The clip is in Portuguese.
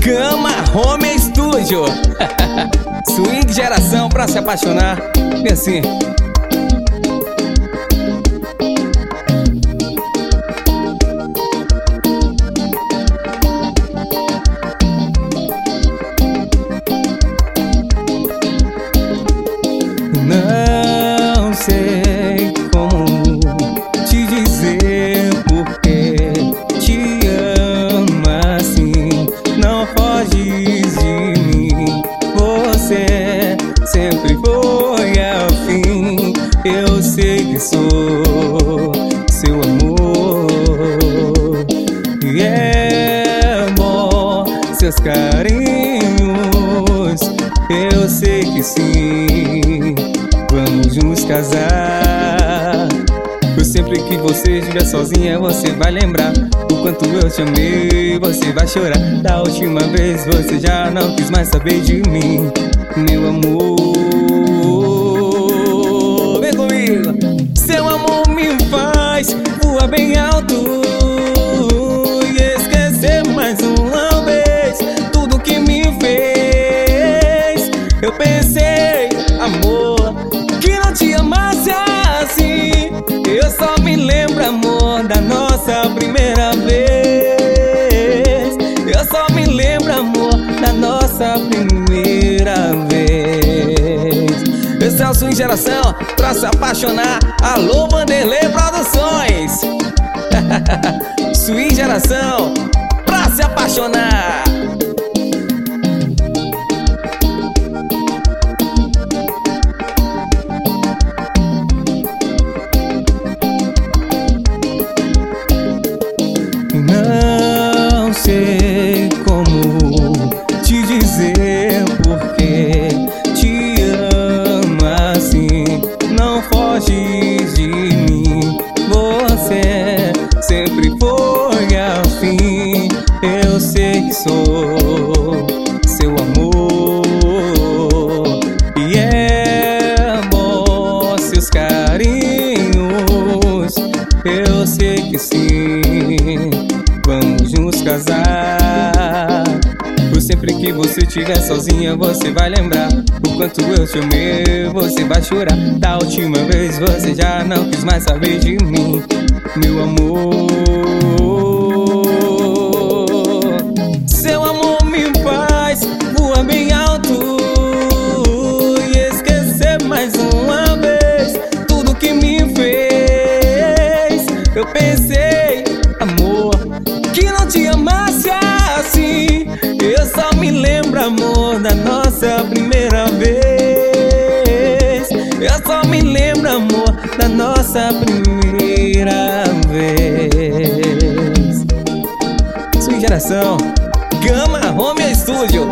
Gama Home Studio. Swing geração pra se apaixonar. E assim. Não sei como te dizer porque te amo assim. Não foges de mim, você sempre foi ao fim. Eu sei que sou seu amor e é bom seus carinhos. Eu sei que sim, vamos nos casar. Por sempre que você estiver sozinha, você vai lembrar o quanto eu te amei. Você vai chorar. Da última vez você já não quis mais saber de mim, meu amor. Vem comigo. Seu amor me faz voar bem alto e esquecer mais uma vez tudo que me fez. Eu pensei, amor, que não te amasse assim. Eu só me lembro, amor, da nossa primeira vez. Eu só me lembro, amor, da nossa primeira vez. Esse é o Swing Geração pra se apaixonar. Alô, Vanderlei Produções. Swing Geração pra se apaixonar. Não sei como te dizer porque te amo assim. Não foges de mim, você sempre foi ao fim. Eu sei que sou seu amor e é bom seus carinhos. Eu sei que sim, vamos nos casar. Por sempre que você estiver sozinha, você vai lembrar o quanto eu te amei. Você vai chorar. Da última vez você já não quis mais saber de mim, meu amor. Seu amor me faz voar bem alto e esquecer mais uma vez tudo que me fez. Eu pensei, amor, que não te amasse assim. Eu só me lembro, amor, da nossa primeira vez. Eu só me lembro, amor, da nossa primeira vez. Swing Geração, Gama Home Studio.